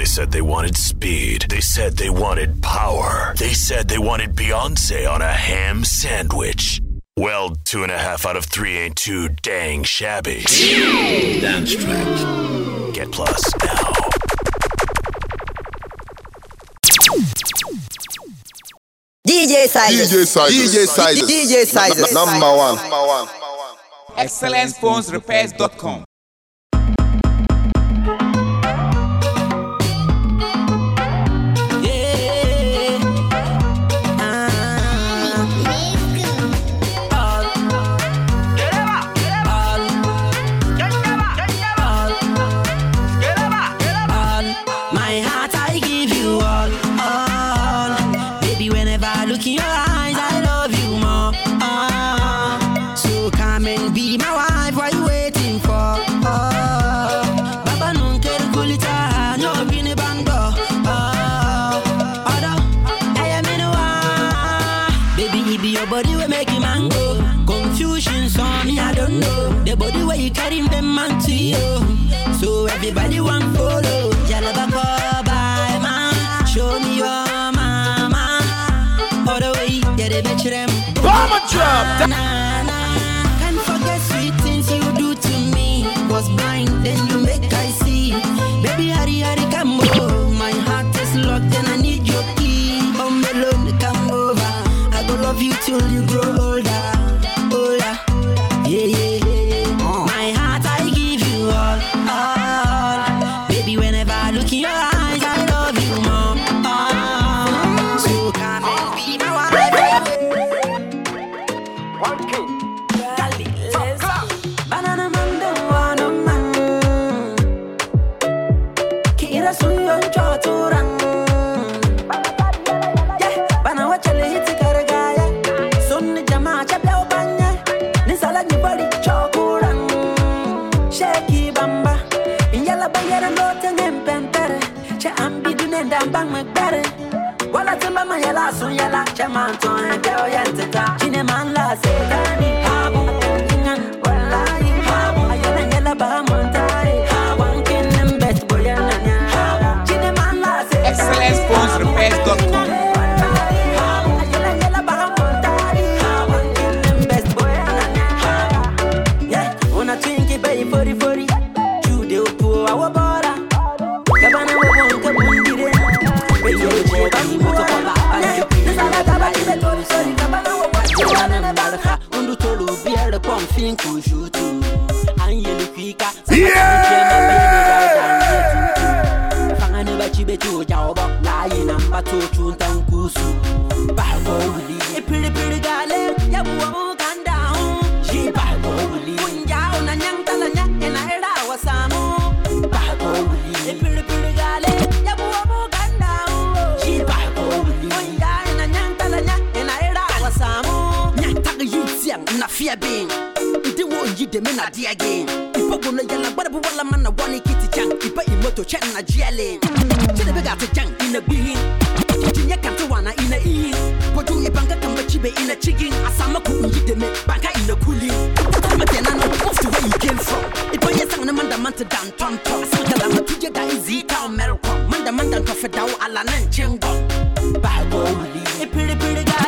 They said they wanted speed. They said they wanted power. They said they wanted Beyonce on a ham sandwich. Well, 2.5 out of 3 ain't too dang shabby. Dance track. Get Plus now. DJ Sizes. Number one. ExcellencePhonesRepairs.com. Everybody want follow, Jalaba by man. Show me your mama. All the way, yeah, they bet you them. Bomber drop. Can't forget sweet things you do to me. Was blind, then you make I see. Baby, hurry, come over. My heart is locked and I need your key. Home alone, come over. I go love you till you grow older. Yeah. My heart, I give you all. Baby, whenever I look in your eyes, I love you more. So come and be my wife. One king, banana man, don't want no man. Kira suyo choturan. Yeah, bana wachale hiti karagaya. Sunni jama chabla ubanya. Nisala ni body chokuran. Shaki bamba. Yala bayara lote ngempempere. Che ambi dunenda mbang mekbere. Wala timba mayala sun yala. Che manton keo yenteta. Chine man la setani. Habu wallahi habu. Ayana yala bahamontai. Wankin nembet boyananya. Chine man la setani. ExcellencePhonesRepairs.com. Ayana bahamontai. Wankin nembet boyananya. Yeah, una twinkie baby 40. Our border, Cabana won't come in. But you're a motor. This is sorry, Cabana won't and about her. Undu Tolu be a pump thing to shoot. And you look quicker. Fangani Bachibe to Jawba, lying number 2 Chuntankusu. Bago, a pretty gale, Yabu can down. She bago, down and young Talanya, and I heard our son. Na fear being it won't you the men at the again. If I go to yellow, but a man, a one kitty junk, if I motor chat and a jelly. To the big at the junk in a bean. You can't do one in a e. But you a banker come back in a chicken. As I'm a cool, you the banker in the coolie. But then I know most where you came from. If I yes, I'm a man, the man to down, Tom, so that I'm a two year easy town, America. Man, the coffee down, Alan and Chingo. Bago, a pretty guy.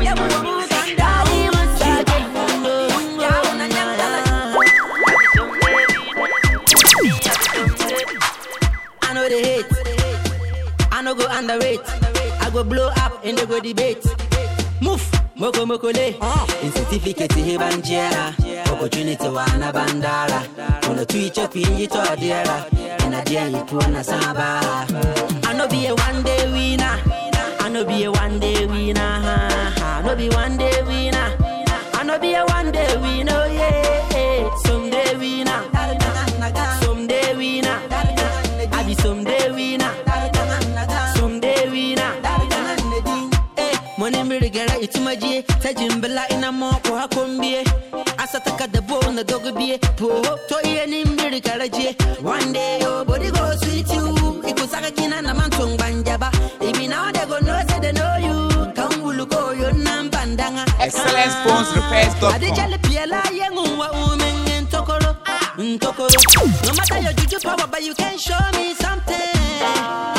I know they hate. I no go underrate. I go blow up and they go debate. Move, moko le. In certificate he banjera. Opportunity wana bandara. Kuna tuicho pinyi to adiera. And a dear you wanna saba. I no be a one day winner. I no be a one day winner. I no be one day winner. I no be a one day winner. Yeah, someday winner. Someday winner. I be someday winner. Someday winner. Money me regara itumaji. Tajimbela ina moko hakombie. Asataka the bone the dog be. Po to yeni me regara je. One day your body goes with you. Ikusaka kina na mantong banjaba. Ibi now they go know say they know you. Kangulu go yo nambandanga. ExcellencePhonesRepairs.com. Adijale piela yengu wa umengen tokoro. No matter your juju power, but you can show me something.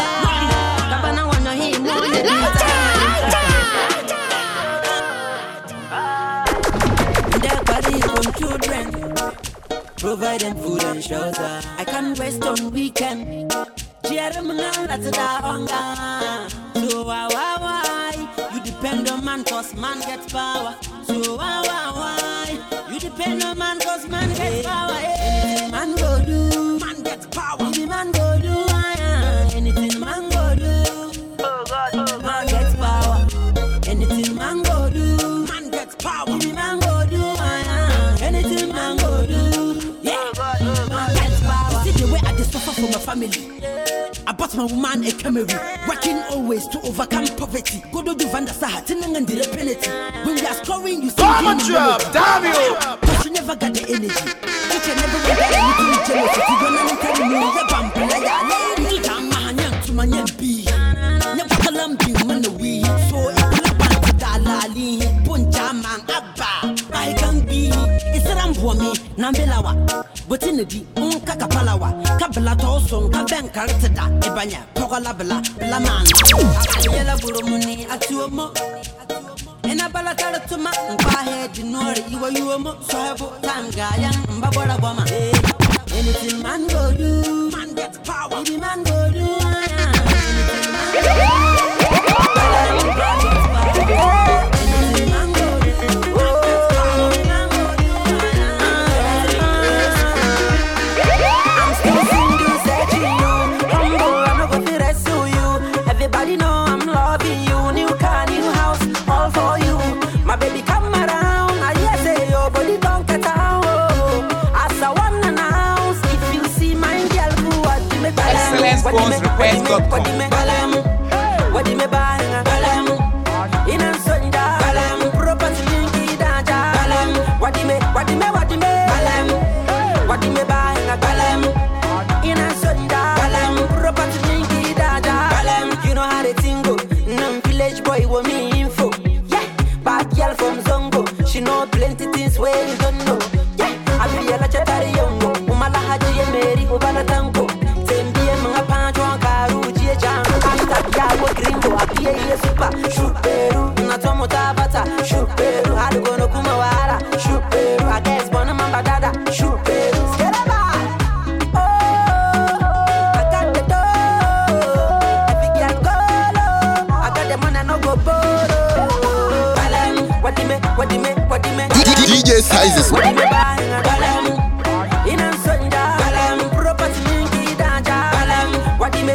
them food and shelter. I can't rest on weekend. So why you depend on man cause man gets power. So why you depend on man cause man gets power. Anything man go do, man gets power. Anything man go do, anything man go do, man gets power. Anything man go do, man gets power. Anything man go do, anything man go do, yeah, man gets power. See the way I suffer for my family. I bought my woman a Camry, working always to overcome poverty. Go do Van der Sar, Tinning and the penalty. When we are scoring, you see Bomb drop, damn you! But you never got the energy. You can never get anything jealous. If you don't tell me the bump, like that, lady, I'm to my young bee. Never tell them be man away. So if you want to Dalali, Punjaman, Abba, I can be. It's a Rambomi, Nambelawa. But in the Kakapalawa, Kabala Toson, Kaben Karatida, Ebanya, Pogalabla, Laman, Ayala Burumuni, Atuomo, and a Balatara to my head, you know, you were so about Tangayan, Babara Boma. Anything man go do, man gets power, any man go do, anything man go do. Everybody know I'm loving you. New car, new house, all for you. My baby come around. I say your body don't get out. As I wanna announce, if you see my girl, who what do me ExcellencePhonesRepairs.com. What do me buy? In a Sonda, property linky daja. What do me buy? In a Sonda, property linky daja. You know how they tingle. Village boy with me info. Yeah, bad girl from Zongo. She know plenty things where you don't know. Yeah, I feel like a tari yongo. Umala haji ye meri ubana tango. Tembiye mga pancho karu jie jam. Hasta yawo gringo apie ye super. Shuperu natomo tabata. Shuperu hadu gono kumawara. Shuperu I guess bona mamba dada. Shuperu skeraba. DJ sizes. In a Sonda, property linky daja. What do me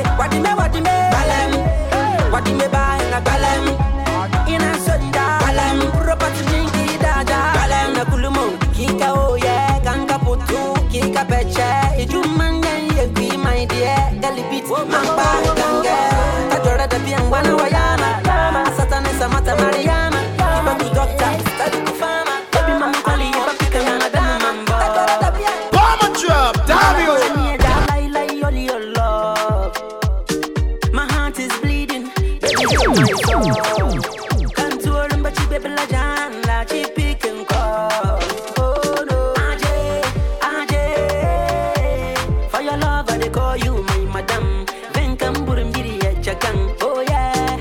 buy? In a Sonda, property linky daja. Nakulumo, Kika oh yeah, Kanka putu, Kika peche. Ijumanga ye be my dear, Galibit, Mamba, Ganga, Tajora the Piangwana Wayana, Satan is a Mata Mariana, Ibabu Doctor, Study Farmer. Bomb drop, damn you! My heart is bleeding. Can't do it, but you baby la jan la chipi can call. Oh no, Ajay, for your love I they call you my madam. Then come burumbiri ya chakan. Oh yeah,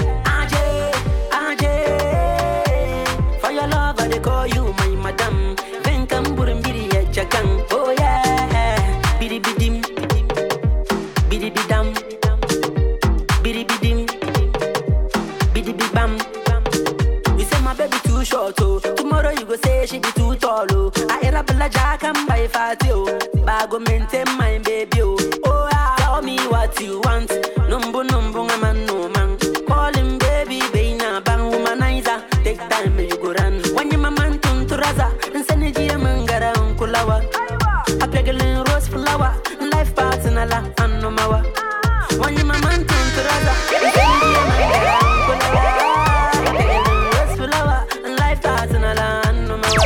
Ajay, for your love I they call you my madam. Then come burumbiri ya chakan. Oh yeah, bidi bidim, bidi bidam, bidi bidim, bidi bibam. You say my baby too short, oh. Tomorrow you go say she be too tall, oh. I hear a bella jack and buy fatty, oh. Bago maintain my baby, oh. Oh yeah, tell me what you want. Numbo man no man. Call him baby, na bang womanizer. Take time you go run. When you man turn to raza, and send it to mangara unkulawa. A peggling rose flower, life partner la and no mawa. When you man turn to raza, and send it to mangara unkulawa. Peggling rose flower, and life partner la and no mawa.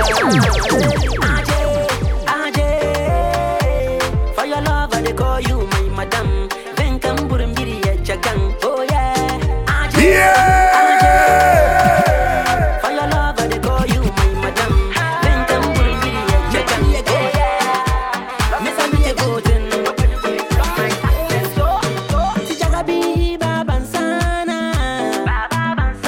Ajay, for your love I they call you my madam. Then come burumbiri ya chakan. Oh yeah, Ajay. For your love I they call you my madam. Then come burumbiri ya chakan. Oh yeah, Miss Amite Goten. Let's go. Tijagabi Babansana.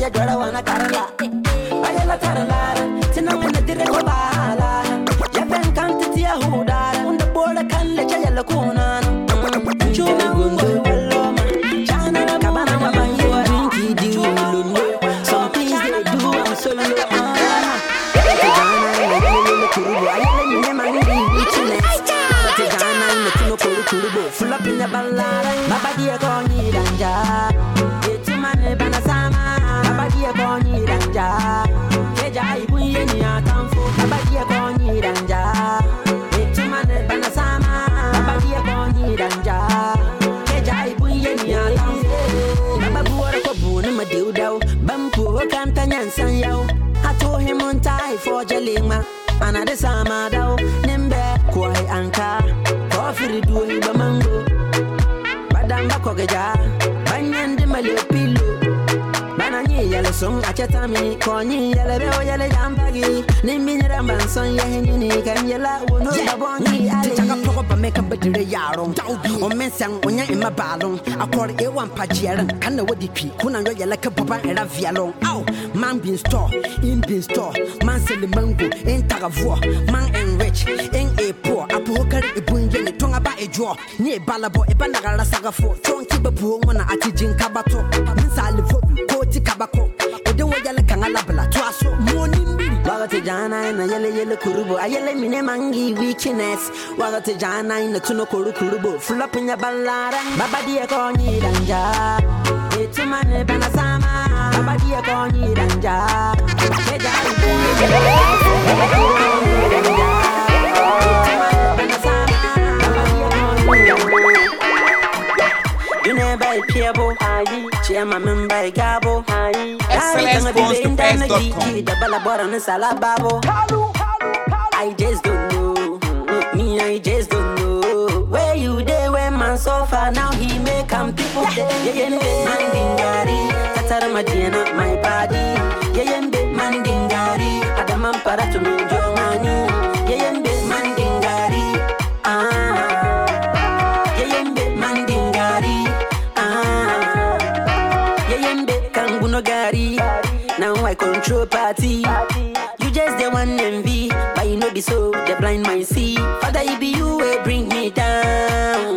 ya jora wana karala. Ayala tarala, tina wena dire ko bala. Ya ben kanti tia hudara, unda bola kan le chaya la kunana. Chuma gundu waloma, chana na kabana wa banyo drinky di lulu. Some things they do I'm solo. Tejana na yele kurubo, ayele mine mangi witness. Tejana na tuno kurubo, full up in the balada. Mabadi e konyi danja, etumane bana sama. Mabadi e konyi danja, keja ibuye ni atamfo. Mabadi e konyi danja, etumane bana sama. Mabadi e konyi danja, keja ibuye ni atamfo. Mababu wara ko bunu madiudao, bampu kanta nyansan yao. I told him on time for Jalima, and I sama dao. Nimbe kwai anka, coffee do hiba mango. Badamba kogeja, banyandi malipilo. Banani yellow song, achatami, konyi yellow yellow jampagi. Nimini rambanson yahini, can yella, no baboni. I take a proper up make a better yaron. Or mensang when you're in my ballon. I call it one pachier, can the woody pea, kuna yellow papa and a vialon. Ow, man being store, in being store, man selling mango, ain't tagavo, man and rich, ain't a poor, a poker, a bunyan, tongue about a draw, near Balabo, a banagara saga for, don't keep a poor one at Tijin Kabato, Minsali, Koti Kabako, or the way yellow canalabla, Twasso, morning. Wagatejana in a yellow kurubo, a yellow mine mangi weakness. Wagatejana in the tuno kurubo, full up in the balada. Babadi a konyi danja, it's a man banasama. Babadi a konyi danja, you never peerbo, chairman by Gabo. ExcellencePhones2Face.com. The balabora on salababo. I just don't know. Me, I just don't know. Where you there when man so far now he make come people there. Yeah, mandingari. Tatara madina my body. Yeah, mandingari. Adaman para to me jomani. Yeah, mandingari. Yeah, mandingari. No gari, now I control party. You just the one envy, but you know be so the blind mind see. Father, it be you will bring me down.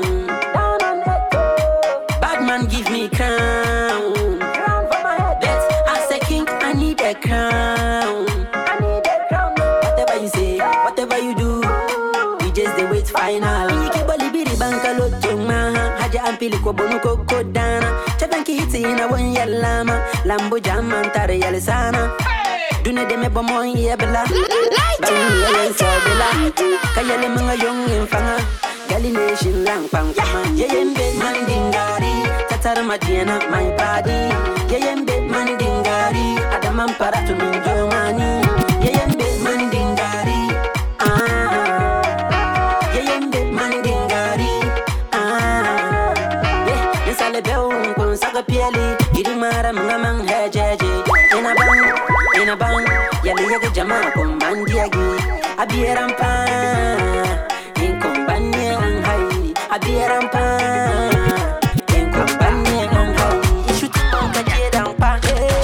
Bad man give me crown. But as a king, I need a crown. Whatever you say, whatever you do, we just the wait final. You keep a libiri banka lotuma, haja ampili kwa bono koko dana. Hiti na one yalama, lambo jaman tare yalisana. Dune de me bomon yebla, bani yelen sabela. Kayale mga yong infanga, gali nation lang pang pama. Yeyembe mandingari, tatar madiana my body. Yeyembe mandingari, adaman para to me jomani. Yeyembe mandingari, yeyembe mandingari, yes I live. Saga piali, idimara mangamang hejeje. In a bang, yali yaga jama kumbandiagi. Abirampa, in kumbanya ang hai. Abirampa, in kumbanya ang hai. Shoot on the jedampa,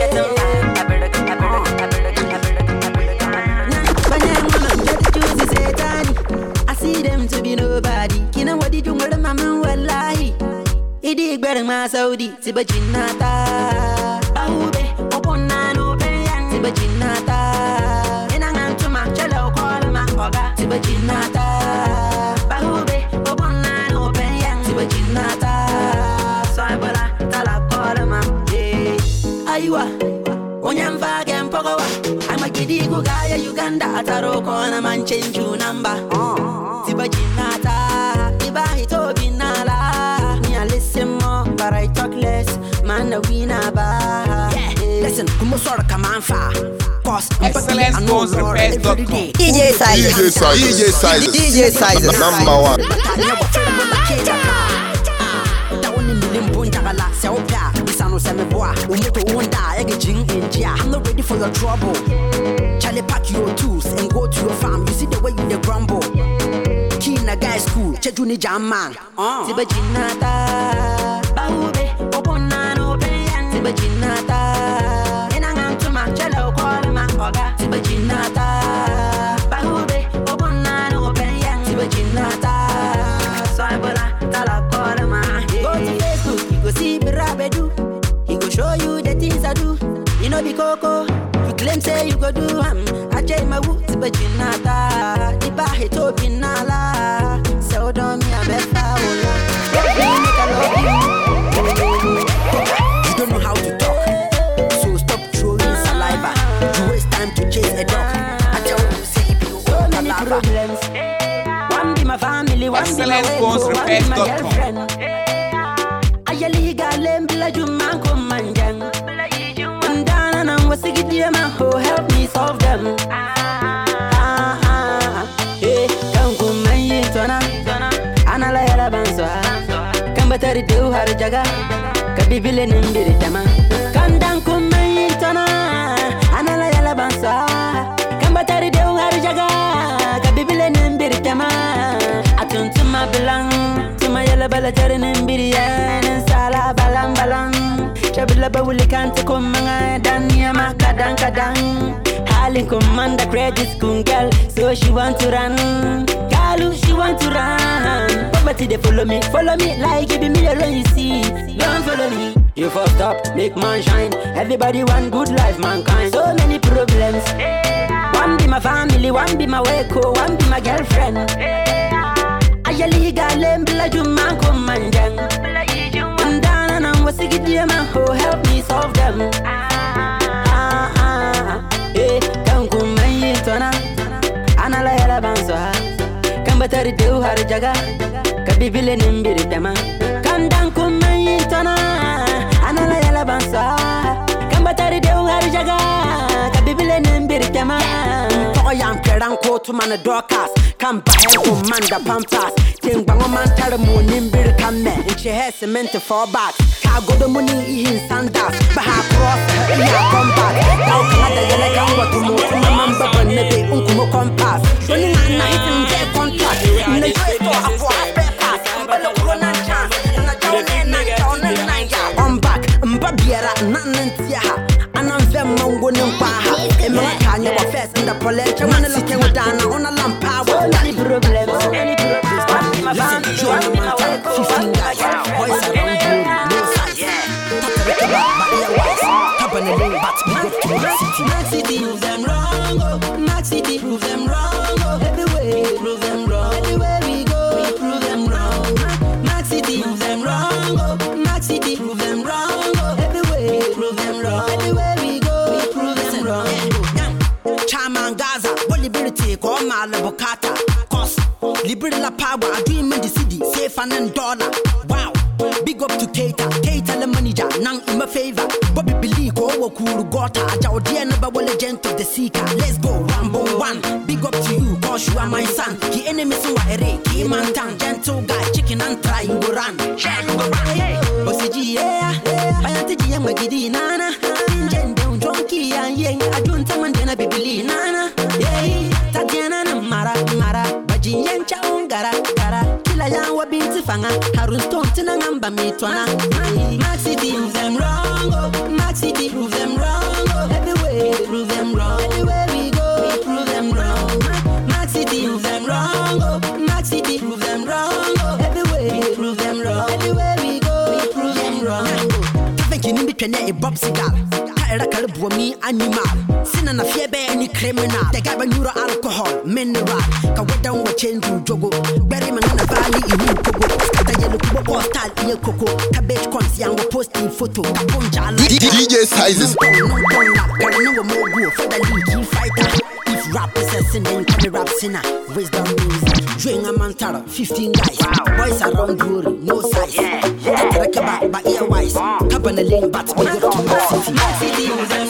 I see them to be nobody. Kina wadi jungwala mama wallahi. Idi gbere ma Saudi tiba jinnata Aube oponna no beyan tiba jinnata Enangantuma chalo kolma oga tiba jinnata Aube oponna no beyan tiba jinnata Saibala tala kolma Aywa Onyamba gempogowa I'm a gidi gugaya Uganda ataro kona man change you number tiba jinnata Iba hito binala Listen more, but I talk less. Man, the winner, ba. Listen, come on, come on, far. ExcellencePhones2Face.com. DJ Sizes. Number one. I'm not ready for your trouble. Charlie, pack your tools and go to your farm. You see the way you grumble. Kina guy school, chejuni jaman. Tiba jinnata, baube, oponna no beyan. Tiba jinnata, be coco. You claim say you go do I jay my wood to but you nada. The bahe to be nala. So don't me a befa. You don't know how to talk, so stop throwing saliva. You waste time to chase a dog. I tell you say you so many problems. One be my family, one be my girlfriend. I illegal embla juma kommanjang. Ndana na wasigidi ma ho help me solve them. Hey, don't go my tona. Ana la yala banso. Kambatari deu har jaga. Kabibile nimbiri tama. Kandang ko my tona. Ana la yala banso. Kambatari deu har jaga. Kabibile nimbiri tama. Atuntu ma belang. Tuma yala bala tare nimbiri ya. Sala balang balang. Chabila bawuli kante kumanga danya makadang kadang. Halin commander credit school girl, so she want to run. Kalu she want to run. Poverty they follow me like give me alone you see. Don't follow me. You fucked up, make man shine. Everybody want good life, mankind. So many problems. One be my family, one be my weko, one be my girlfriend. I illegal embla juma kommanjang. Ndana na wasigidi ma ho help me solve them. Hey, don't go my tona. Ana la yala banso. Kambatari deu har jaga. Kabibile nimbiri tema. Kandang ko my tona. Ana la yala banso. Kambatari deu har jaga. Kabibile nimbiri tema. Toyam kerang ko to man dorcas. Come by commander pampas. Ting bango man tell mo nimbiri kame. Inche hair cement for back. Ka go the money in sandals. Baha cross ya come back. Now Canada yele kangwa tumo. Tuma mamba banebe unkumo compass. Running at night and get contract. Na yo to apo ape pass. Mbalo corona chance. Na jone na ya. On back. Mbabiera nanentia. Anamve mango nimpaha. Emma kanya wa first in the pollen. Chamana looking with Dana on a lamp power. Any problems. Listen, join me on 15 guys. Boys around you, no size. Take a look at my earwax. Top on the lane, but we go to Max City. Max City, prove them wrong. Max City, prove them wrong. Everywhere, prove them wrong. Everywhere we go, we prove them wrong. Max City, prove them wrong. Max City, prove them wrong. Everywhere, prove them wrong. Everywhere we go, we prove them wrong. Chairman Gaza, what liberty, call my Bokata. Liberty la power, I dream in the city, safe and dollar. Wow, big up to Keita, Keita the manager, nang in my favor. Bobby believe go cool gota, Jao dear never will agent of the seeker. Let's go, Rambo 1, big up to you, cause you are my son. The enemy so I read, man tan, gentle guy, chicken and try, you go run. Bossy, yeah, Bayatiji and Magidi Nana, Jendo, Jonky and Yang, I don't tell man, then I be Nana, yeah, Tatiana, Mara. Yen chaun gara kila ya wa binti fanga Harun Stone tina ngamba mitwana. Max City prove them wrong. Max City prove them wrong. Everywhere prove them wrong. Everywhere we go we prove them wrong. Max City prove them wrong. Max City prove them wrong. Everywhere prove them wrong. Everywhere we go we prove them wrong. Thank you nimbi twene e Bob Segal. Era karibu mi animal. Sina na fiebe any criminal. They got neuro alcohol, mineral. Ka weda wa change you jogo. Bury man na valley iwu kogo. Skata yellow kubo style iye koko. Cabbage cons yango posting photo. Kabonja DJ Sizes. No more go for the leaky fighter. If rap is a sin, then can rap sinner. Wisdom music. Drink a mantara, 15 guys. Boys around you, no size. Take a back by earwise. Tap on the lane, but we go to Max City.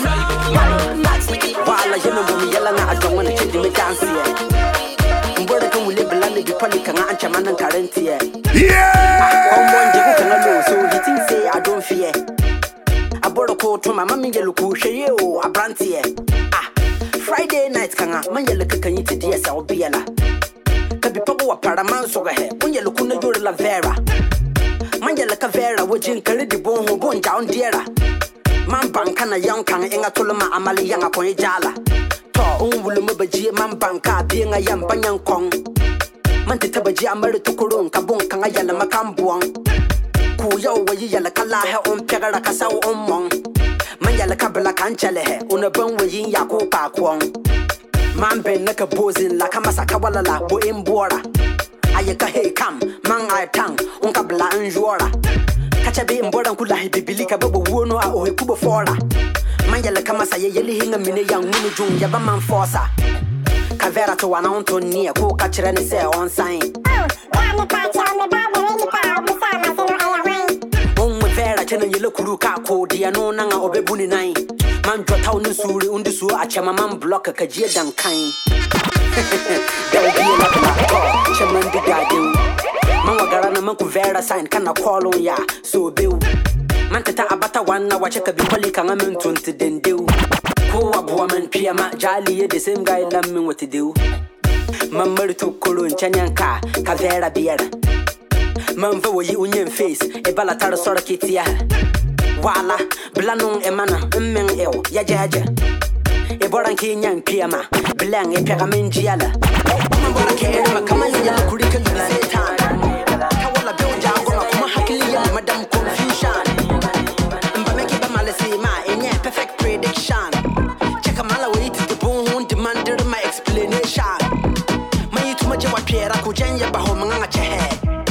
While you know me yelling, I don't want to change me dance here. Where can we live? Land you probably can answer man and current here. Yeah! On one day, can I know? So he thinks say I don't fear. I bought a coat to my mommy, yellow kush, you, a brand here. Friday night, can I? Man, you look at you to DSL Biela. Can be Papa Paraman so ahead when you look on the La Vera. Man, you look a Vera, which in Caribbean bone going down dearer. Man banka young can inga toloma amali yanga kwenye jala. To wulumabaji man banka being a young banyan kong. Man titabaji amari tukurun kabun kanga yala makambuang. Kuya wayi yala kala he on pegara kasao on mong. Man yala kabla kanchale he una ban wayin ya ko pa kwon man ben naka bozin la kama saka wala la bo embora ayeka he kam man ay tang un kabla anjora kacha be embora kula he bibili ka babo wono a o he kubo fora man yala kama sa yeli hinga mine yang munu jun ya ba man forsa kavera to wana on to ni ko kachira ne se on sign Chena yele kuru ka ko dia no nanga obebuni nai man jota unu suri undisu achama man block ka jie dan kan da bi la ko chema ndiga de man wagara na man ku vera sign kana call on ya so bew man tata abata wana wache ka bi kwali kan amen tunti dendew ko abuwa man piyama jali ye the same guy lammin wati dew man marito koro nchanyanka ka vera biera man va woyi unyen face e bala tar sora kitia wala blanon e mana men eo ya jaja e boran ki nyan piama blan e pega men jiala man boran ke e makama ya kuri kan setan ka wala be ja goma kuma hakili ya madam confusion mba make ba malasi ma enye perfect prediction check a mala way to the bone demanded my explanation mai tuma je wa piera ko jenya ba ho manga chehe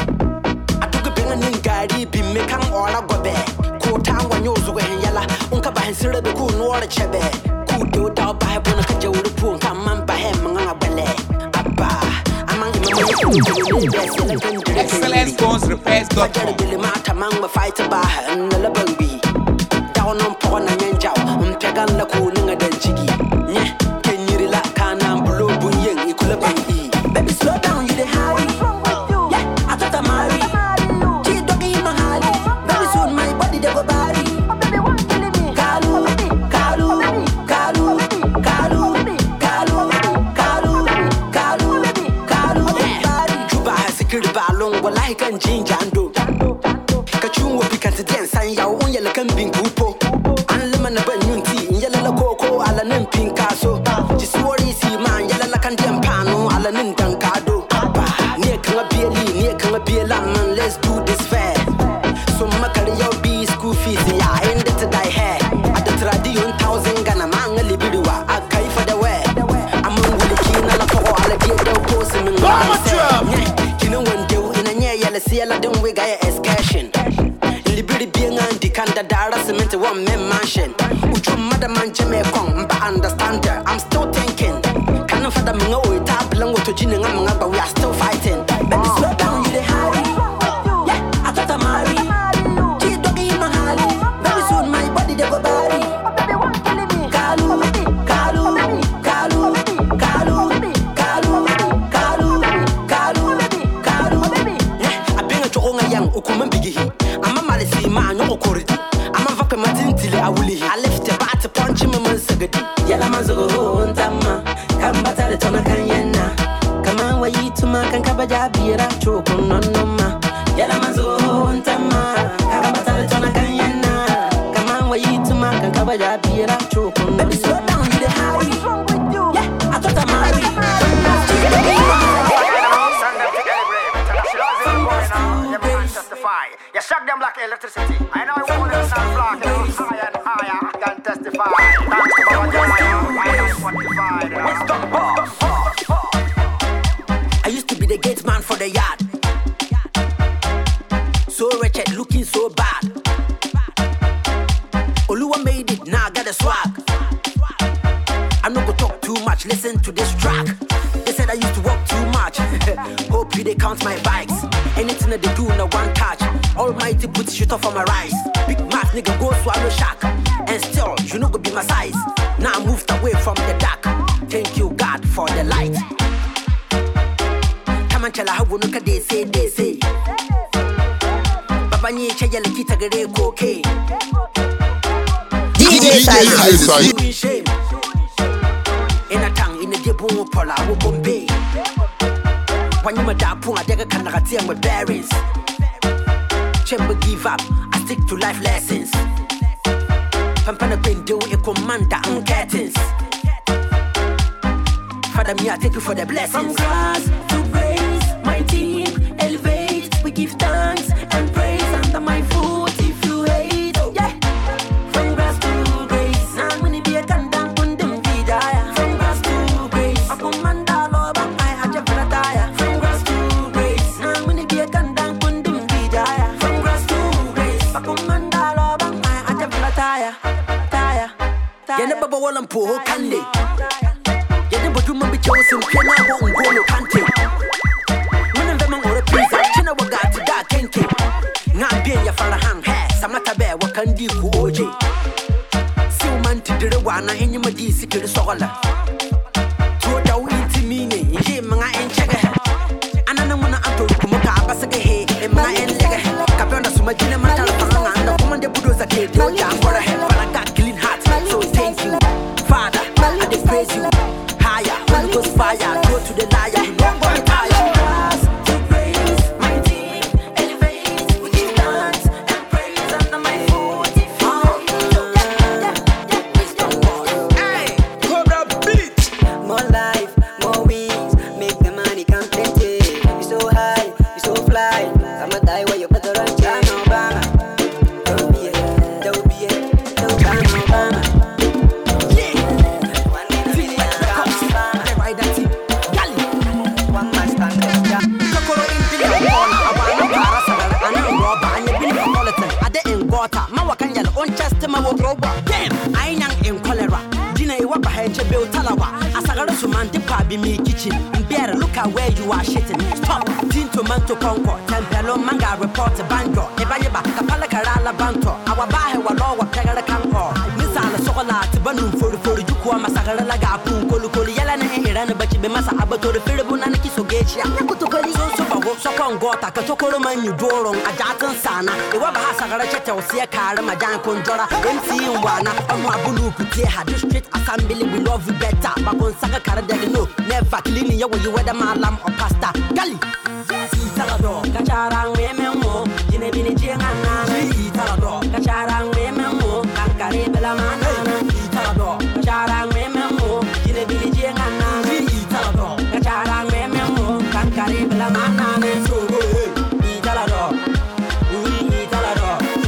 Ningari be make an ora gobe. Ko tangwa nyozo go yala. Unka ba hensire be ku nuora chebe. Ku do da ba he bona ka jawru pu ka man ba he manga bele. Abba amang Excellence Phones Repairs. Bele mata mang ma fight ba na la bangbi. Down on po na nyanjao. Mpegan la ku ninga den jigi. Nye kenyiri la kana mbulo bunyen ikula bangi. Baby slow down you the hurry. Yeah, I thought I'm married. Wallahi kan jinja ando ka chunwo pikanti den san yawo on yala kan bin gupo an lema na ban yunti yala la koko ala nan pinkaso ji suwori si man yala la kan den pano ala nan dan kado ne kan bieli ne kan biela man let's do this fair so makari yo be school fees ya end to die hair at the tradition 1000 gana man libiriwa akai for the way amon wuli kina la ko ala die do post min Siela don't we got excursion. Liberty being anti kanda dara cement one man mansion. Uchu madam man jeme kong but understand her. I'm still thinking. Kind of the mungo tap long to jinning but we are still fighting. Baby slow down you the hurry. Yeah, I thought I'm married. She doggy in my hali. Very soon my body they go body. Kalu, Kalu, Kalu, Kalu, Kalu, Kalu, Kalu, yang ukuman bigihi amma malisi ma nyo okoridi amma vaka matintile awulihi I left the bat punch me man sagadi yala mazugo ntama kambata le tona kanyena kama wayi tuma kan kabaja bira choko nonoma yala mazugo ntama kambata le tona kanyena kama wayi tuma kan kabaja bira choko nonoma slow down you the hurry yeah I thought I'm married You shock them like electricity. I know you want to sound flock. Higher and higher. I can testify. Thanks to Baba I used to be the gate man for the yard. So wretched, looking so bad. Oluwa made it, now I got a swag. I'm not gonna talk too much, listen to this track. They said I used to walk too much. Hope you they count my bikes. Anything that they do, no one touch. Almighty put shit off on my rise. Big mouth nigga go swallow shark. And still, you know go be my size. Now I moved away from the dark. Thank you God for the light. Come and tell her how we look at they say. Baba nye cha yale kita gare koke. DJ Size. Shame. In a tongue, in a debut, Pola, who Bombay. When you mada punga dega kanagatia with bearings. Chamber give up, I stick to life lessons. Pampana Bendo, a commander and curtains. Father me, I thank you for the blessings. From grass to grace, my team elevate. We give thanks and praise under my foot if you hate. Yeah. From grass to grace. po kande. Yede bodu mo bi chosen piano go ngolo kante. Muna be man ore pizza china waga ti da kenke. Ngambie ya farahan he samata be wakandi ku oje. Si man ti dire wana enyima di sikiri sogola. To da winti mine ye manga enchege. Anana muna anto kumuka abasage he e manga enlege. Kapenda sumajine matala fanga anda kumande budoza ke do jambora he but I got clean heart so thank you Father I dey praise you higher Holy Ghost fire go to the liar you don't want to tire to praise my team elevate we give thanks and praise under my foot Hey, Cobra beat. more life more wings make the money come plenty you so high you so fly I'ma die while you better run China Obama don't be it don't be it don't China Obama Look at where you are shitting. Stop. Tin tomato concord. Tempelo manga report banjo. Ebanyeba kapala karala banto. Our bahe walo wa pegala kanko. Misala sokola tibanu for you kwa masagala laga pun kolu yala na irana bachi be masa abato refirbu na kiso gechi. Yakutokoli so bago so kongota katokoro manyu dorong ajatan sana. Ewa baha sagala chete osia kara majan konjora. MC wana omo abulu kutie ha district assembly we love you better. Bakon saga kara deli no. Never clean ya when you weather malam or pasta. Gali. Italado, kacharang mememo, jinebini jengana. Italado, kacharang mememo, kankare bela manana. Italado, kacharang mememo, jinebini jengana. Italado, kacharang mememo, kankare bela manana. Italado, italado,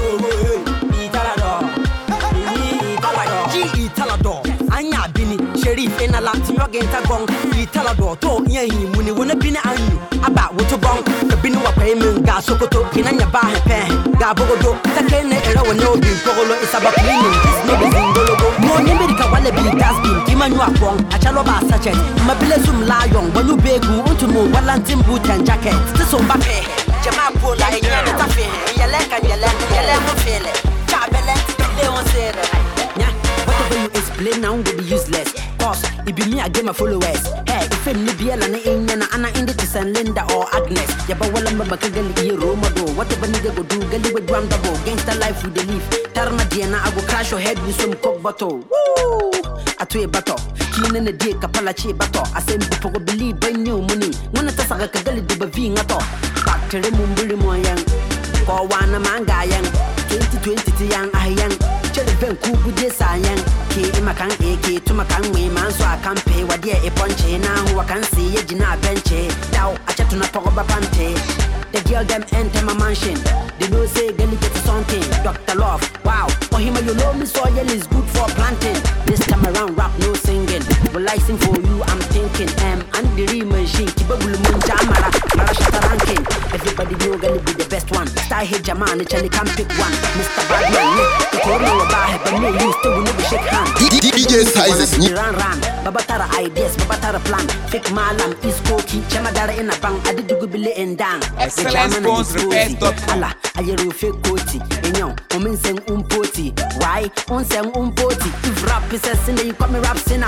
italado, italado. Anya bini, sheriff in a Latin genta gong. Italado, to yehi muni wona bini anyu. Aba wuto bong, the bini wa payment ga sokoto kinanya ba he pen. Ga bogodo, takene era wa no bi pogolo is about cleaning. This no be zingologo. Mo nyembirika wale bi dasbin, kimanyu akong, achalo ba sachet. Mabile zum lion, wanu begu untu mo walantin boot and jacket. This on bape, jama pola enyana tafe. Yele mo fele. Chabele, they won't say that. Whatever you explain now will be useless. Cause it be me I get my followers. Hey, if I'm Nibiela na Inyana Anna Indi to San Linda or Agnes. Yaba Walamba Bakagali Roma do. Whatever nigga go do, Gali with Grandabo. Gangsta life with the leaf. Tarma Diana, I go crash your head with some coke bottle. Woo! I to a battle. Keen in the day, Kapalachi battle. I send people go believe brand new money. One of the Saga Kagali do Baving at all. Back to the Mumbuli Moyang. For one a manga young. 2020 young, I young. Cherry Kubu Desayan, K. Makan AK to Makan way man, so I can pay what dear a ponche now who I can see a Gina benche. Now I chat to Napoba Pante. The girl them enter my mansion. They don't say Gally get something. Dr. Love, wow. For him, you know me soil is good for planting. This time around, rap no singing. Well, I sing for you, I'm thinking. And the real machine, Kibabulu Munjamara, Marashata ranking. Everybody know Gally be the best one. Star hit Jaman, it's only can pick one. Mr. Badman, the corner of our but me used to never shake hands. DJ sizes. Ran. Babatara ideas, Babatara plan. Fake Malam, East Koki, Chamadara in a bank. I did the good and down. Excellence Bones Repairs.com. Allah, I hear fake Koti. And yo, women sing umpoti. Why? On sing umpoti. If rap is a sin, you call me rap sinner.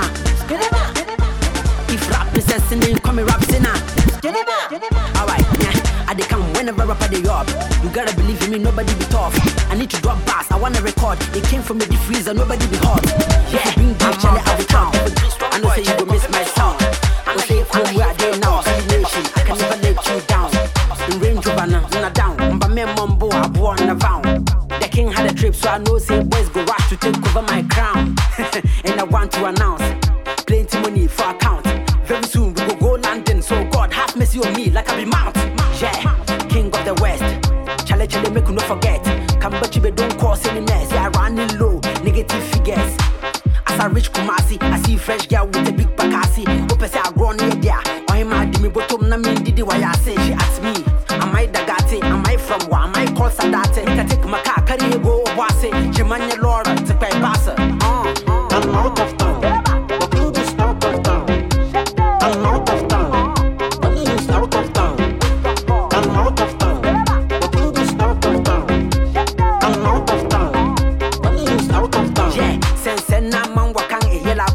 If rap is a sin, you call me rap sinner. Alright, I dey come whenever I put the up. You gotta believe in me, nobody be tough. I need to drop bass, I wanna record. It came from the deep freezer, nobody be hot. Yeah, bring back Charlie, I will come. I know say you go miss my sound. I say from where I dey now, nation, I can never let you down. In Range Rover, now down. But me mumbo, I wore on the vound. The king had a trip, so I know say boys go rush to take over my crown. And I want to announce, plenty money for account. Very soon we go London, so God have mercy on me like I be Mount. Yeah, king of the West. Chale make you no forget. Kambachibe don't cause any mess. Yeah, running low, negative figures. As I reach Kumasi, I see fresh girl with a big bakasi. Hope say I grow near there. Or him I me bottom na me didi why I say. She asked me, am I Dagati? Am I from where? Am I called Sadate? Can take my car, carry go wase. Jemanya Laura to pay passer. I'm out of town.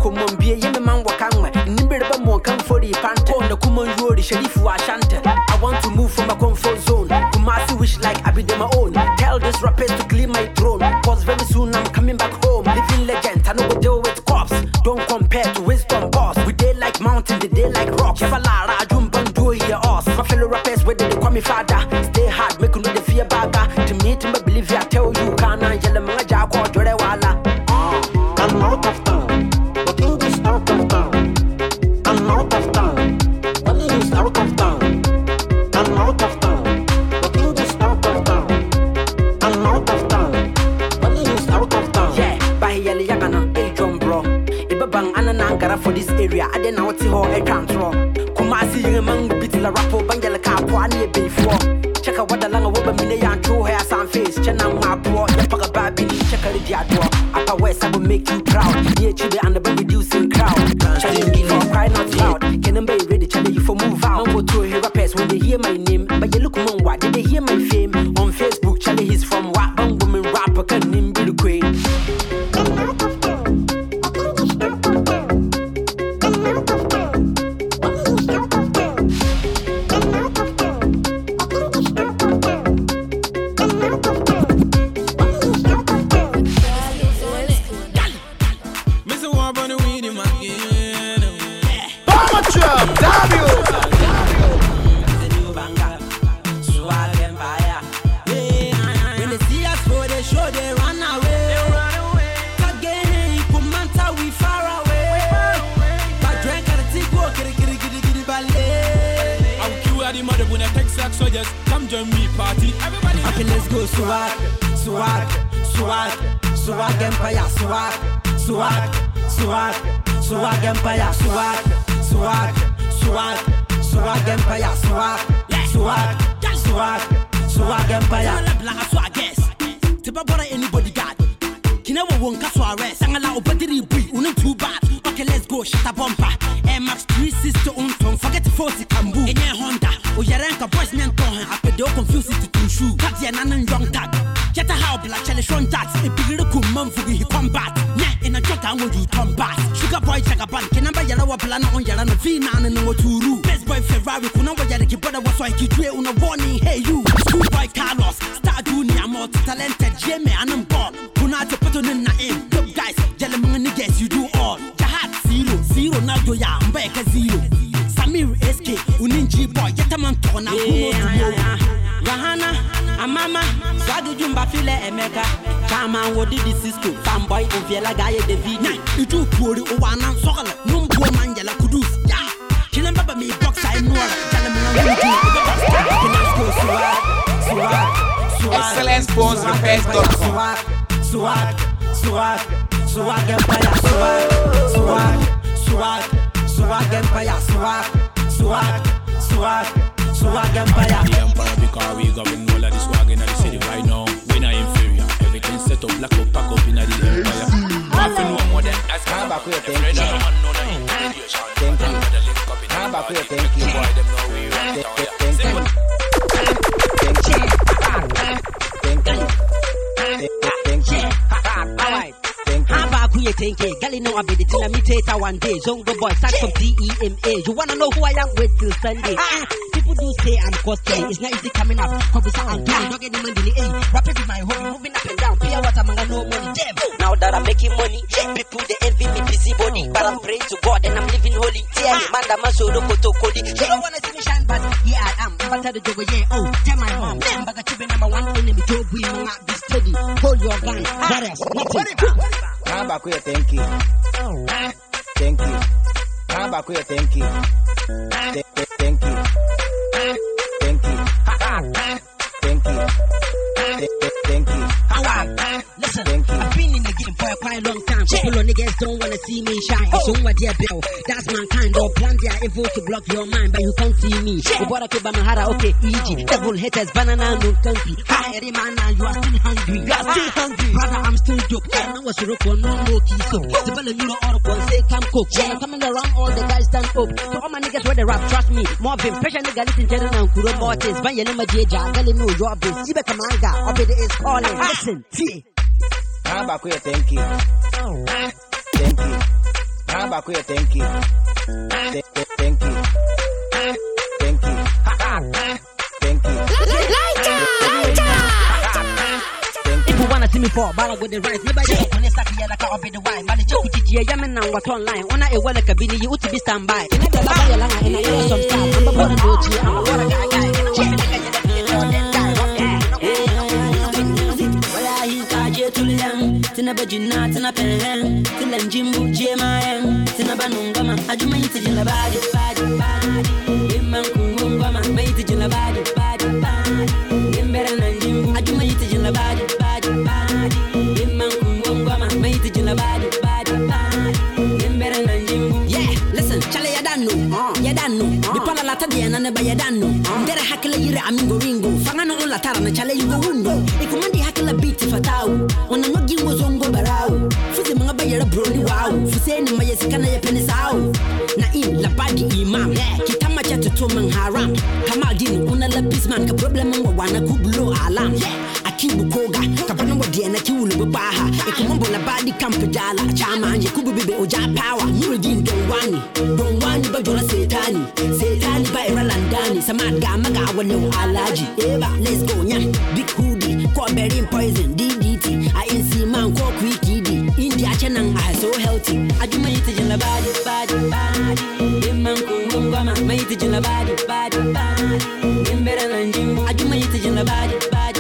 common be a man wakanga, Nimber more come for the panther, the common road, Sharif Washanta. I want to move from my comfort zone. Kumasi wish like I be my own. Tell this rappers to clean my throne. Cause very soon I'm coming back home. Living legend, I know what deal with cops. Don't compare to wisdom boss. We day like mountain, they day like rocks. Falara, jump and do here us. My fellow rappers, where they call me father. Stay hard, make you know the fear bagger. To meet him, I believe I tell you, can't I yell a jack or Jorewala. I'm out of town. The king is out of town. I'm out of town. Money is out of town. I'm out of town. The king is out of town. I'm out of town. Money is out of town. Yeah, by Yali Yagana, a drum bro. Ibabang Ananankara for this area. I didn't know what to hold a control. Kumasi among Bitla Rapo, Bangala Kapuani before. Check out what the Langa Woba Mina and True Hair Sun Face. Chanang Mapo, Yapaka Baby, check out the Diadwa. Upper West, I will make you proud. Near Chile and the reducing crowd. Challenge me for cry not loud. Can I be ready to you for move out? Go to a rappers when they hear my name. But you look among what did they hear my fame? On Facebook, Charlie, he's from what? Bang woman rapper, can name be the queen. So just come join me party. Everybody, okay, let's go. Swag, swag, swag, swag empire. Swag, swag, swag, swag empire. Swag, swag, swag, swag empire. Swag, swag, swag, swag empire. Blanca swag guess. Tiba bora anybody got. Kinewa won't catch arrest. Sangala obadiri bui. Unum too bad. Okay, let's go. Shut up bumper. Max 360 unton. Forget the 40 Kambu. Enye Honda. Oyaranka boys nyanton. Ape do confuse it to shoe. Katia nanan young tag. Jetta how black challenge shon tats. A big little mum for he combat. Yeah, in a jota will you combat. Sugar boy Jagaban. Kenamba yellow plan on Yarana Vina and no Turu. Best boy Ferrari. Kunamba Yaraki brother was like you do on a warning. Hey you. Schoolboy Carlos. Star Junior multi talented Jamie and Bob. Kunata put on in name. Look guys, gentlemen niggas you do all. Jahad 0 now do ya Mbeka 0. Samir SK Uninji boy Yetaman Tona Rahana Amama Swadu Jumba File Emeka Chama Wodi di Cisco Fanboy Oviela Gaye de Vina Itu Puri Owana Sokola Numbo Manjala Kudus Ya Kinamba me box I know Excellence Phones Repairs.com. Swag Empire. Swag Empire. Swag Empire. The Empire because we govern all of the swag in the city right now. We're not inferior. Everything set up, black up, pack up in the Empire. Nothing no more than that's how about you? Thank you. How about you? Thank you. Thank you. Gali know I be the telamitator one day. Zongo boy, start from DEMA. You wanna know who I am? Wait till Sunday. People do say I'm costly. It's not easy coming up. Officer and doing, not getting money. Rapping with my home, moving up and down. Pure water, man, no money. Damn. Now that I'm making money, people they envy me busy body. But I'm praying to God and I'm living holy. Tell me, man, I'm so loco to Cody. You don't wanna see me shine, but yeah, I am. But I do yeah. Oh, tell my mom. Damn, but I number one enemy. Joe, we will not be steady. Hold your gun. What else? Nothing. How about you? Thank you. Thank you. How about you? Thank you. Thank you. Thank you. Thank you. Thank you. Listen, I've been in the game for a quite long time. People on niggas don't wanna see me shine. So what dear bill, that's mankind. Or plan their evil to block your mind, but you can't see me. Ubora kiba mahara, okay, easy. Devil haters, banana no country. Hi, every man, you are still hungry. You are still hungry. Brother, I'm still dope. I know what's your no more key. So, the belly you know all of one say come cook. Yeah, coming around all the guys stand up. So all my niggas where they rap, trust me. More of pressure nigga listen to them and Kuro Mortins. Ban Yelima Jeja, Gali know your biz. Ibe Kamanga, Obede is calling. Listen, see. How about you? Thank you. Thank you. How about you? Thank you. Thank you. Thank you. Thank you. People wanna see me fall, but with the rise. Never yet. When it's like a car of the wine, but it's just a yaman and what online. When I well like a bini, you to be standby. And I got a long and I got some time. I'm a born to I'm a water guy. Tinabajina, Tinapen, Tilanjimbu, Jemayan, Tinabanungama, Ajumate in the body, Imankungama, made it in the body, Imberan and Jim, Ajumate in the body, Imankungama, made it in the body, Imberan and Jim. Yeah, listen, Chale Yadano, the Palatadian and the Bayadano, Dera Hakala Yira Amingo Ringo, Fangano Latana, Chale Yugo, a command the Hakala beat Fatao, when the Nogi was on Gobarao, Fusimanga Bayara Brody Wow, Fusen Mayasakana Penisao, Naim Labadi Imam, Kitama Chatuman Haram, Kamadin, Unala Pisman, a problem Wana Kublo Alam, Akibu Koga, Kapano Diana Kulu Baha, a Kumbo Labadi Campajala, Chama, Yakubu Oja Power, Muridin Don't want Bajola Setani, Setani by Ralandani, Samad Gamaga, no Alaji, Eva, let's go, Yan, Big Hoodie, Corberry Poison, DDT, I ain't see man, Cork Wiki, India Chanang, I so healthy. I do my eating in the body, Imankum, made it in the body, Imberan, I do my eating in the body,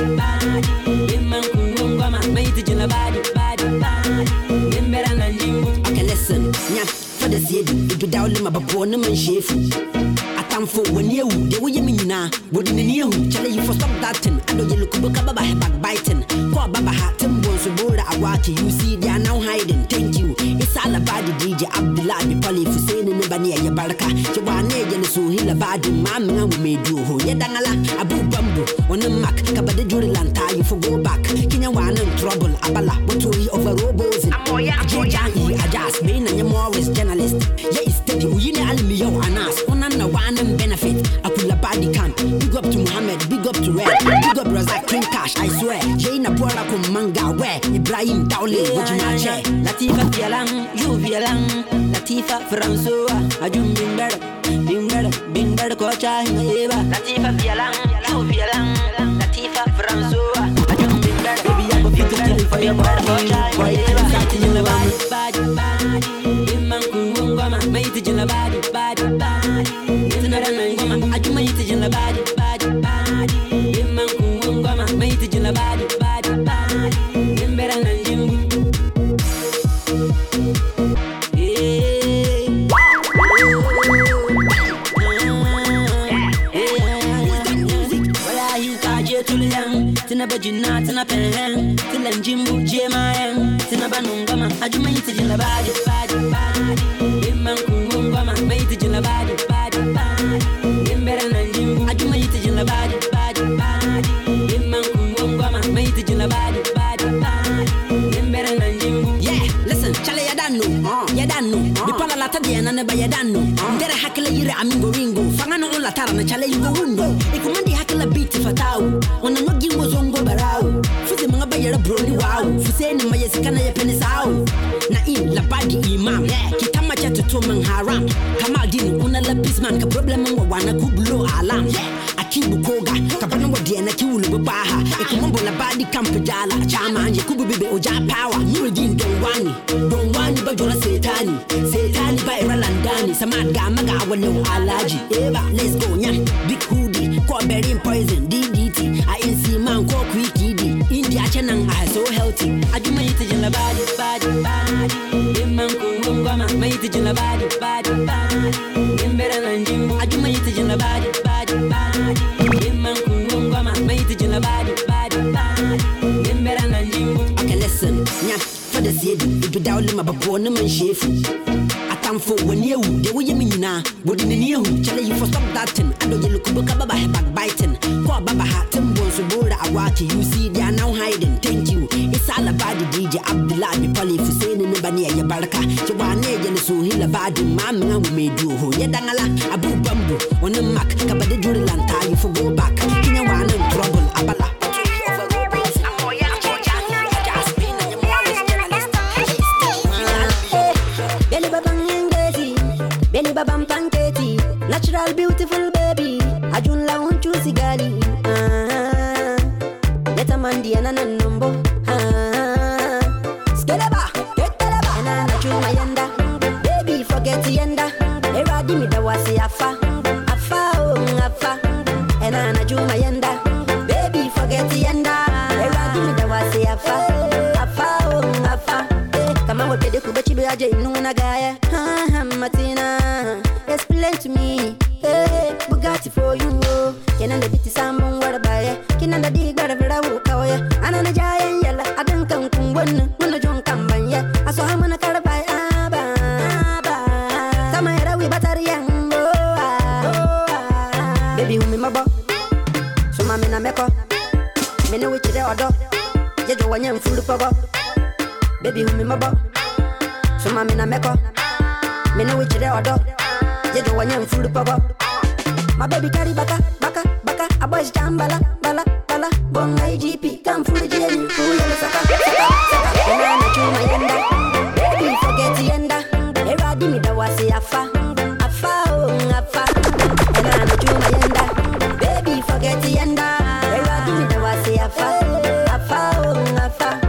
Imankum, made it in the body, Imberan. Okay, listen, yeah, for the city, if you doubt them about Bonham and Chef. For when you, they will you mean now, wouldn't you? Tell you for stop that thing. I know you look about backbiting. Call Baba Hatem was a border. I watch you see they are now hiding. Thank you. It's all about the DJ Abdullah, the Polly for saying in the Bania Yabaraka. Jawane and so he'll about the mamma we may do. Yadangala, Abu Bambu, on the Mac, Kabade Jurlanta, you for go back. Kinyawan and trouble, Abala, but we over robos and Amoya, I just been and you're more always journalist. Yes, steady, you know, Almio and us, one and one. Benefit, Akula Body Camp. Big up to Muhammad, big up to Red, big up Razak Clean Cash, I swear. Jaina Pora Manga, where Ibrahim Dowley, Wajinache, Latifa Fialang, you Fialang, Latifa Francois, Ajum Bimber, Kocha, Eva, Latifa Fialang, you Fialang, Latifa Francois, Ajum Bimber, baby, I go fit to tell for your body, Eva, Satin in the body, Imankum, made it in the body. I do my eating in the body, Imankum, made it in the body, Imberan and Jim. Tinabajina, Tinapen, Tilanjimbu, Jemayan, Tinabanungama, I do my eating in the body, Imankum, made it in the body. Yeah, listen, Chale Yadano, the Palatadian and the Bayadano, Dera Hakala Yira Amingo Ringo, Fangano Latana, Chale Yugo, a commandi Hakala beat Fatao, when the Nogi was on Gobarao, Fusimanga Bayara Brody Wow, Fusen Mayasakana Penisao, Naim Labadi Imam, Kitama Chatuman Haram, Kamadin, Unala Pisman, a problem Wana Kublo Alam, Akibu Koga, Kapano Diana Kulu Baha, a Kumbo Labadi Campajala, Chama, Yakubu Oja Power, Muridin Don't want Bajola Setani by Ralandani, Samad Gamaga, no Alaji, Eva, let's go, Yan, Big Hoodie, Corberry Poison, DDT, I ain't see man, Cork Wiki, India Chanang, I so healthy. I do my eating in the body, Imankum, made it in the body, Imberan and Jim, I do my eating in the body, Imankum, made it in the body, Imberan and Jim. Okay, listen, yeah, for the city, if you doubt them about Bonham and Chef. For when you, they will you mean now, wouldn't you? Tell you for stop that thing. I know you look about backbiting. Call Baba Hatem was a border. I watch you see they are now hiding. Thank you. It's all about the DJ Abdullah, the Polly for saying in the Bania Yabaraka. Jawane and so he'll about the mamma we may do. Yadangala, Abu Bambu, on the Mac, Kabade Jurlanta, you for go back. Kinyawan and trouble, Abala. Bang natural, beautiful baby. Ajun la unchu sigali. Yeta mandi anana numbo. Skeleba, keteleba. Anana chuma yenda. Baby forget yenda. Eradi mi da wasi afa. Afa oh afa. Anana chuma yenda. Baby forget yenda. Eradi mi da wasi afa. Afa oh afa. Kama wote de kubechi be aje inuna gaya. Martina, explain to me. Hey, Bugatti for you. Can I beat someone what about it? Can I dig out of it? I will call you. And I'm a giant yellow. I don't come to one. When the junk come by yet. I saw him on a car by Abba. Tamara, we battery young. Baby, who me my boy. So, my men, I make up. Men, which they are dog. You do one young fool of a baby, who me my boy. So, my men, I make up. Me know which they are dog. You do one young fool of a my baby carry baka, a boy's jam bala. Bong IGP, come full of jelly, full of saka. And I'm a yenda. Baby, forget yenda. Eradi me da wasi afa. Afa, oh, afa. And I'm a yenda. Baby, forget yenda. Eradi me da wasi afa. Afa, oh, afa.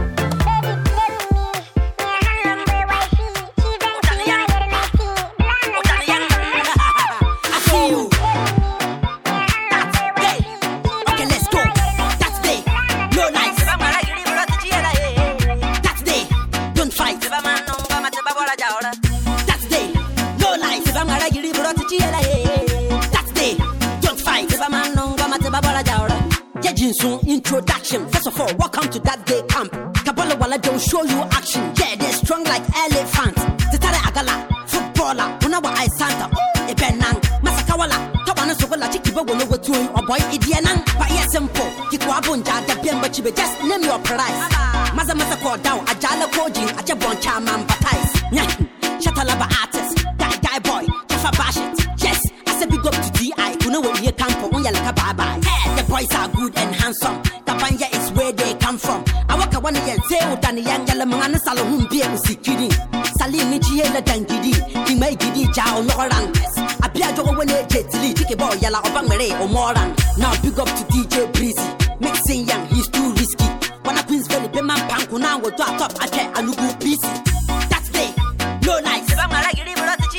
Introduction. First of all, welcome to that day camp. Kabbalah Walla don't show you action. Yeah, they're strong like elephants. Titare Agala, footballer, Unawa I Santa, Ebenang, Masakawala, Tabana Sokola, Chikiba will know what doing, or boy Idianang. But yes, simple. Kikwabunja, the Bian Bachibe, just name your price. Mazamasa called down, Ajala Koji, Ajabon Chaman Batais. Shatalaba artist, guy boy, Jaffa Bashit. Yes, I said big up to DI, who know what you come for, when you're like a bye. The boys are good and handsome. Tabanya is where they come from. I walk a one again, say, Utani Yangala Mana Salon, be able to see kidding. Salim Nichiela Dangidi, he may give you Jao Loran. I piajo when they get to boy, Yala Obamere or Moran. Now big up to DJ Breezy. Mixing young, he's too risky. When I Queen's Valley, Beman Panko now will top I can't and go busy. That's day, no nice. If I'm like you,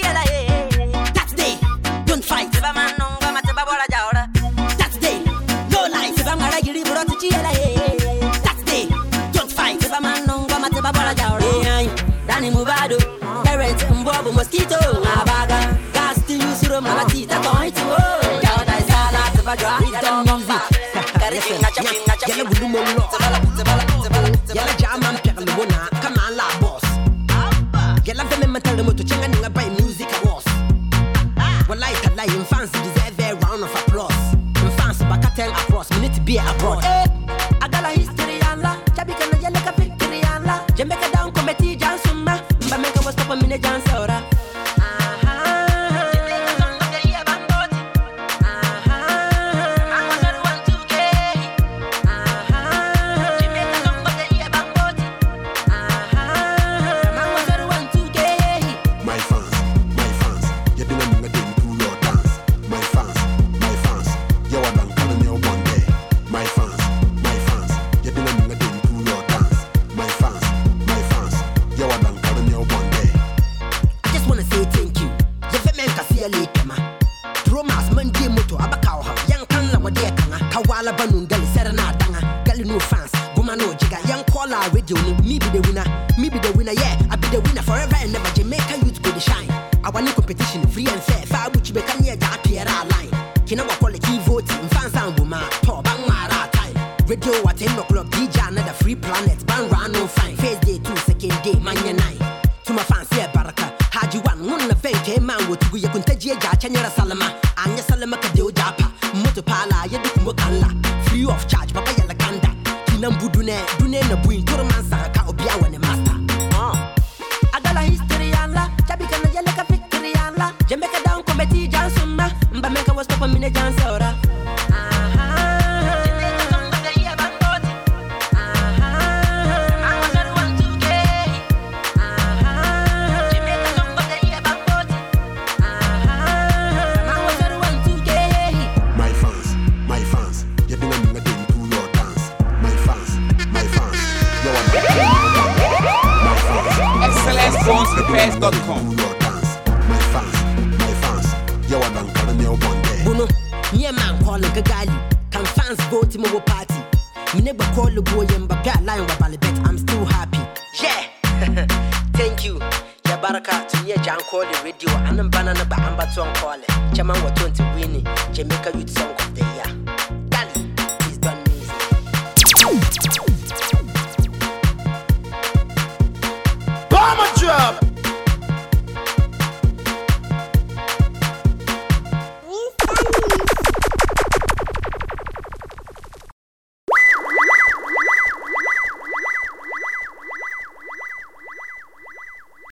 that's day, don't fight. If I'm not that's day, no life. If I'm like you, that's day, don't fight. If I'm not Danny Mubado, parents and Bobo Mosquito, Abaga, gas to use your Malatita, point to Gauda Sala, Tabadra, Yellow Blue Yellow German Perlona, come on, la boss. Yellow Venemental to Changa by music awards. Well, like a lion fans deserve a round of applause. And fans Bakatel across, we need to be abroad. I got a history and la, Jabika Yellow victory and la, Jamaica down committee Jansuma, Bameka was top a minute Jansora. BigBS.com. My fans, you are done for me one day. Buno, yeah man calling Gagali. Can fans go to my party? Me never call the boy and Bapia line with I'm still happy. Yeah. Thank you. Ya baraka to ye Jan call the radio and banana ba amba to call it. Chaman wa 20 winning. Jamaica Youth Song of the Year.